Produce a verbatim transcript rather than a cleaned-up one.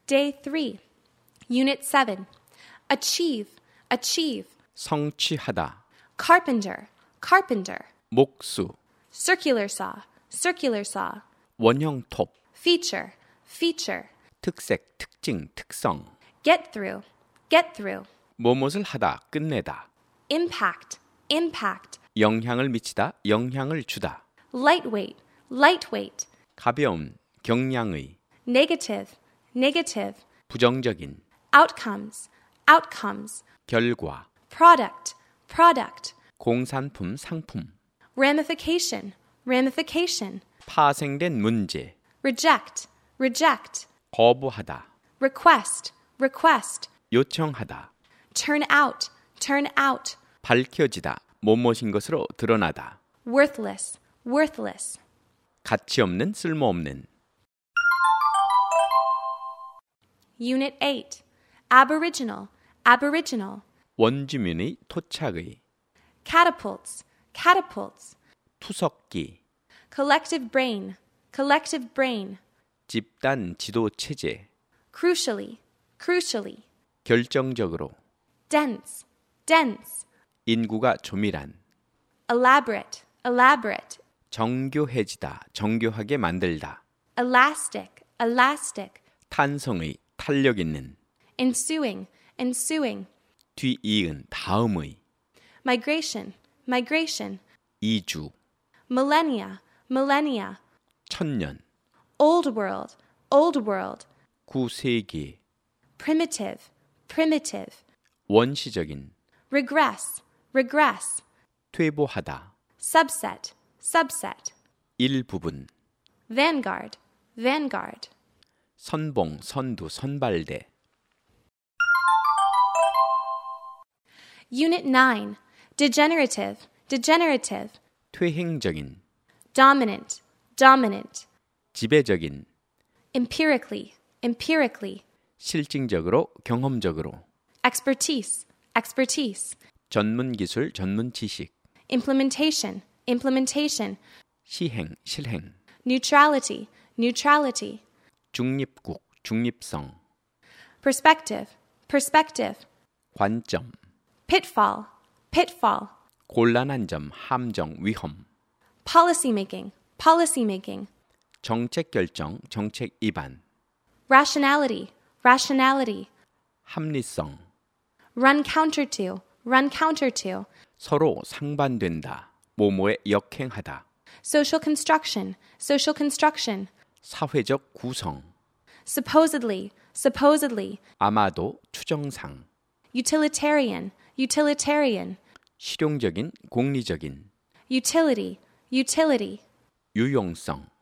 Day three. Unit seven. Achieve, achieve. 성취하다. Carpenter, carpenter. 목수. Circular saw, circular saw. 원형톱. Feature, feature. 특색, 특징, 특성. Get through, get through. 무엇을 하다, 끝내다. Impact, impact. 영향을 미치다, 영향을 주다. Lightweight, lightweight. 가벼운, 경량의. Negative, negative. 부정적인. Outcomes, outcomes. 결과. Product, product. 공산품, 상품. Ramification, ramification. 파생된 문제. Reject, reject. 거부하다. Request, request. 요청하다. Turn out, turn out. 밝혀지다. 뭐뭇인 것으로 드러나다. Worthless, worthless. 가치 없는, 쓸모없는. Unit eight. Aboriginal, aboriginal. 원주민의 토착의. Catapults, catapults. 투석기. Collective brain, collective brain. 집단 지도 체제. Crucially, crucially. 결정적으로. Dense, dense. 인구가 조밀한. Elaborate, elaborate. 정교해지다, 정교하게 만들다. Elastic, elastic. 탄성의, 탄력 있는. Ensuing, ensuing. 뒤이은, 다음의. Migration, migration. 이주. Millennia, millennia. 천년. Old world, old world. 구세기. Primitive, primitive. 원시적인. Regress, regress. 퇴보하다. Subset, subset. 일부분. Vanguard, vanguard. 선봉, 선두, 선발대. Unit nine. Degenerative, degenerative. 퇴행적인. Dominant, dominant. 지배적인. Empirically, empirically. 실증적으로, 경험적으로. Expertise, expertise. 전문 기술, 전문 지식. Implementation, implementation. 시행, 실행. Neutrality, neutrality. 중립국, 중립성. Perspective, perspective. 관점. Pitfall, pitfall. 곤란한 점, 함정, 위험. Policymaking, policymaking. 정책 결정, 정책 입안. Rationality, rationality. 합리성. Run counter to, run counter to. 서로 상반된다. 모모에 역행하다. Social construction, social construction. 사회적 구성. Supposedly, supposedly. 아마도 추정상. Utilitarian, utilitarian. 실용적인, 공리적인. Utility, utility. 유용성.